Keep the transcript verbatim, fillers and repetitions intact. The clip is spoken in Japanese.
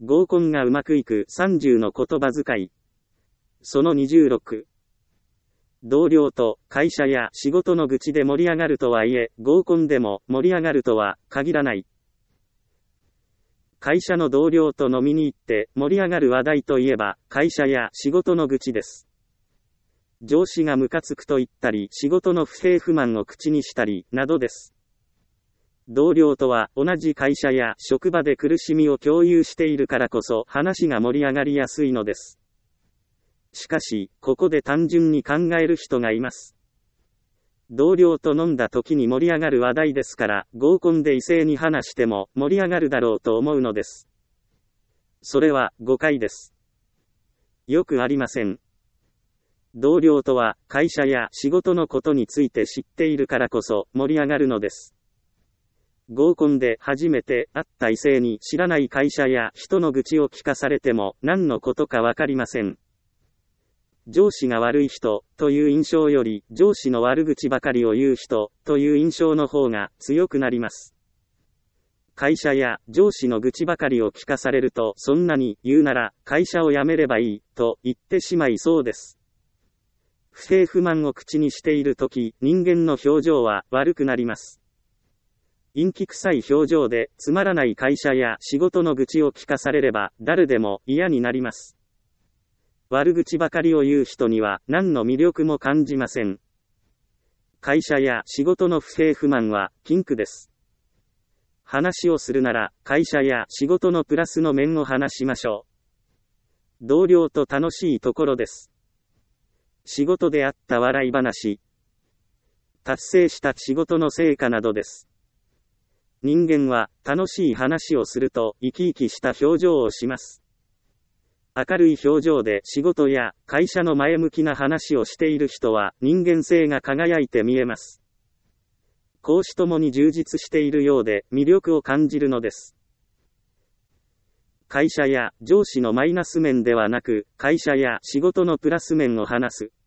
合コンがうまくいくさんじゅうの言葉遣い。そのにじゅうろく。同僚と会社や仕事の愚痴で盛り上がるとはいえ、合コンでも盛り上がるとは限らない。会社の同僚と飲みに行って盛り上がる話題といえば、会社や仕事の愚痴です。上司がムカつくと言ったり、仕事の不平不満を口にしたり、などです。同僚とは同じ会社や職場で苦しみを共有しているからこそ話が盛り上がりやすいのです。しかし、ここで単純に考える人がいます。同僚と飲んだ時に盛り上がる話題ですから、合コンで異性に話しても盛り上がるだろうと思うのです。それは誤解です。よくありません。同僚とは会社や仕事のことについて知っているからこそ盛り上がるのです。合コンで初めて会った異性に知らない会社や人の愚痴を聞かされても何のことかわかりません。上司が悪い人という印象より上司の悪口ばかりを言う人という印象の方が強くなります。会社や上司の愚痴ばかりを聞かされると、そんなに言うなら会社を辞めればいいと言ってしまいそうです。不平不満を口にしているとき、人間の表情は悪くなります。陰気臭い表情でつまらない会社や仕事の愚痴を聞かされれば誰でも嫌になります。悪口ばかりを言う人には何の魅力も感じません。会社や仕事の不平不満は禁句です。話をするなら会社や仕事のプラスの面を話しましょう。同僚と楽しいところです。仕事であった笑い話、達成した仕事の成果などです。人間は楽しい話をすると生き生きした表情をします。明るい表情で仕事や会社の前向きな話をしている人は人間性が輝いて見えます。公私ともに充実しているようで魅力を感じるのです。会社や上司のマイナス面ではなく、会社や仕事のプラス面を話す。